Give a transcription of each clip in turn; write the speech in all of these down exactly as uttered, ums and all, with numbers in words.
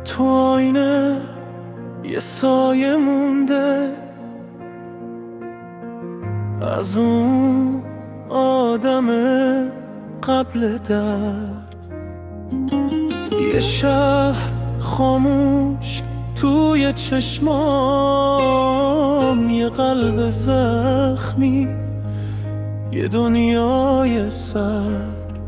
تو آینه یه سایه مونده از اون آدم قبل درد. یه شهر خاموش توی چشمام، یه قلب زخمی، یه دنیای سر.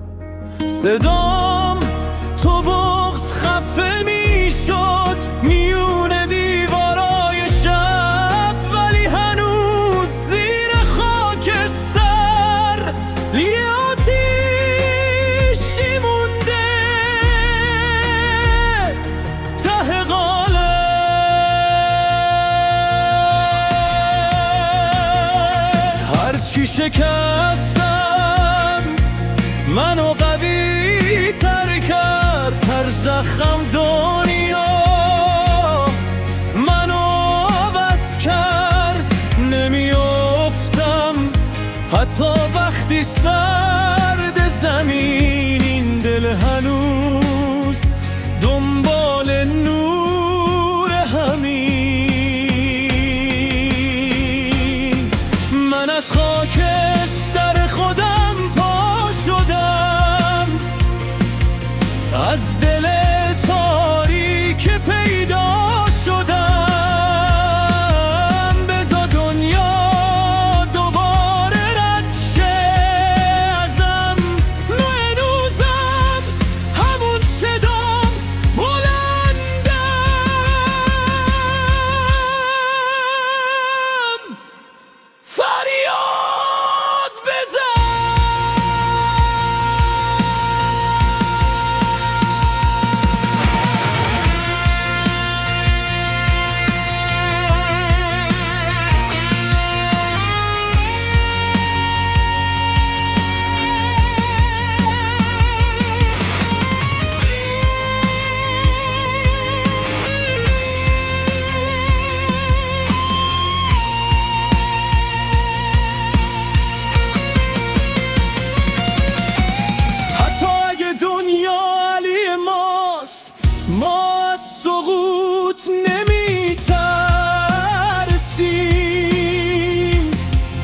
صدام تو بغض خفه می شد میون دیوارای شب، ولی هنوز زیر خاکستر یه آتیشی مونده ته قالب. هرچی شکستم منو قوی تر کرد، هر زخم دنیا منو عوض کرد. نمیافتم حتی وقتی سرد زمین، این دل هنوز دنبال نور همین. من از خاکستر خودم پا شدم، از دل تاریک پیدا شدم. بذار دنیا دوباره رد شه ازم، هنوزم همون صدام بلندم، فریاد بزن. ما از سقوط نمی ترسیم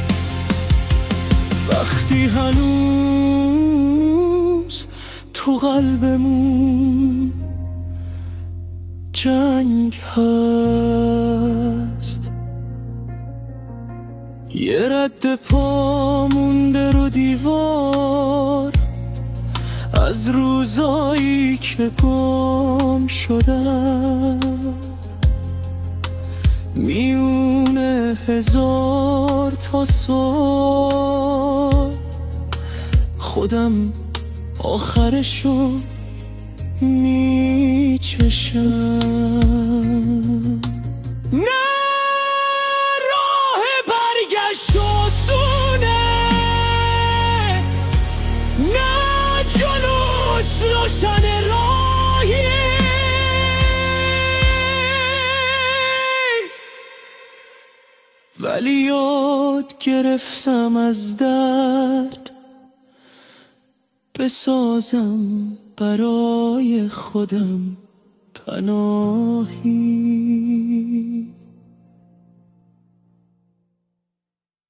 وقتی هنوز تو قلبمون جنگ هست. یه رد پا مونده رو دیوار از روزایی که گم شدم، میونه هزار تا سال خودم آخرشو میچشم. نه راه برگشت آسونه، نه جلوش روشن راهی، ولی یاد گرفتم از درد بسازم برای خودم پناهی.